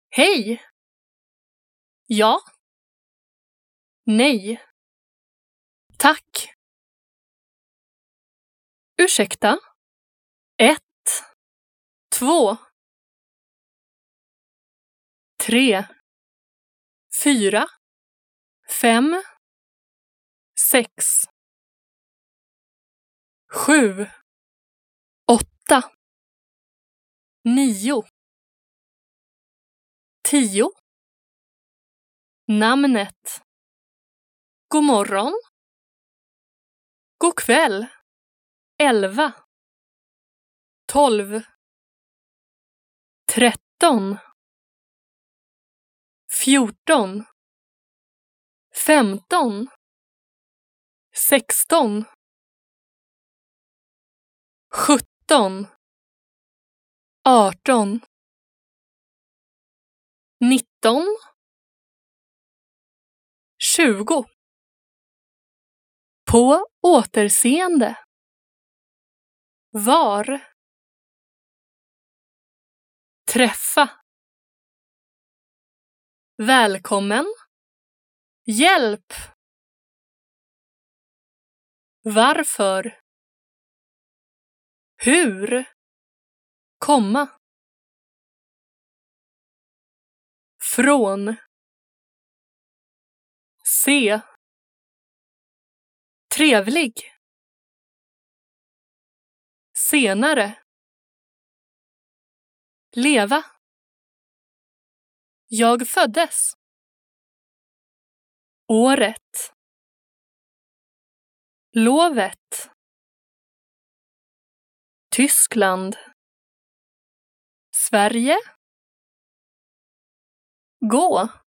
Hej! Ja. Nej. Tack. Ursäkta. 1, 2, 3, 4, 5, 6, 7, 8, 9, 10. Namnet. God morgon. God kväll. 11, 12, 13, 14, 15, 16, 17, 18, 19, 20. På återseende. Var. Träffa. Välkommen. Hjälp. Varför. Hur. Komma. Från. Se. Trevlig. Senare. Leva. Jag föddes. Året. Lovet. Tyskland. Sverige. Gå.